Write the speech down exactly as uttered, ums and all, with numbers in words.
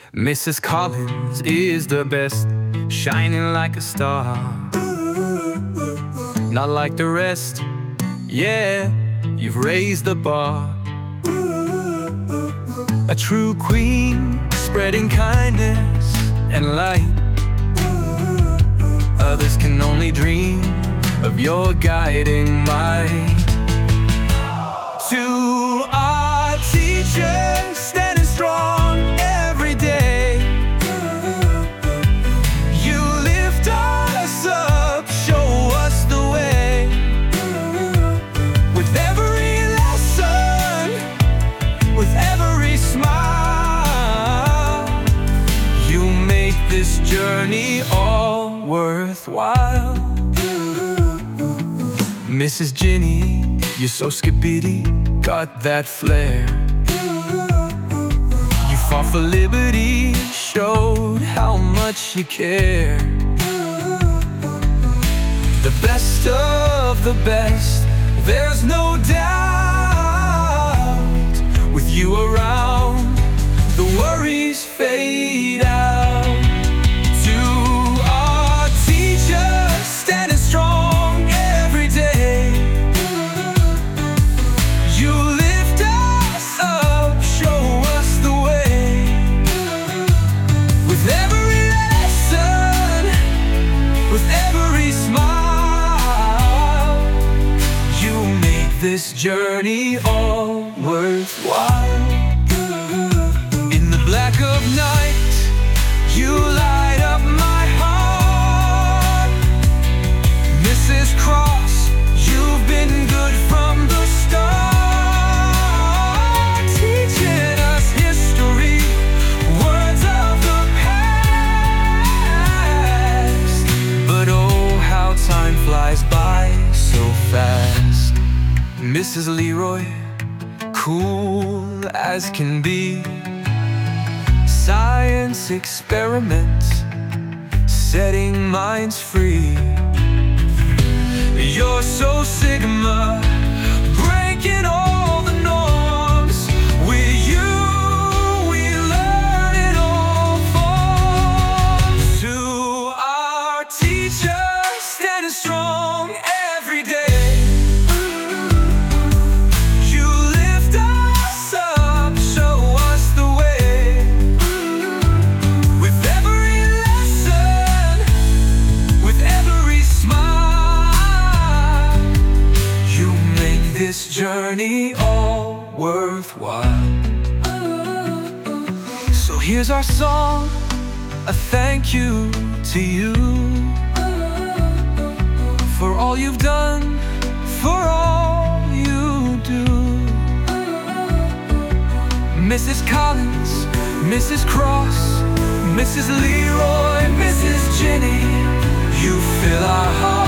Missus Collins is the best, shining like a star. Not like the rest, yeah, you've raised the bar. A true queen, spreading kindness and light. Others can only dream of your guiding might. To our teachers, standing strong every day, you lift us up, show us the way. With every lesson, with every smile, you make this journey all worthwhile. Missus Ginny, you're so skippity, got that flair. You fought for liberty, showed how much you care. The best of the best, there's no doubt. With you around, the worries fade out. To our teachers, standing strong every day, you lift us up, show us the way. With every lesson, with every smile, you make this journey all worthwhile. In the black of night, you light up my heart. Missus Cross, you've been good from the start, teaching us history, words of the past. But oh, how time flies by so fast. Missus Leroy, cool as can be, science experiments, setting minds free. You're so Sigma, breaking all the norms. With you, we learn in all forms. To our teachers, standing strong every day, you lift us up, show us the way. With every lesson, with every smile, you make this journey all worthwhile. So here's our song, a thank you to you, for all you've done, for all you do. Missus Collins, Missus Cross, Missus Leroy, Missus Ginny, you fill our hearts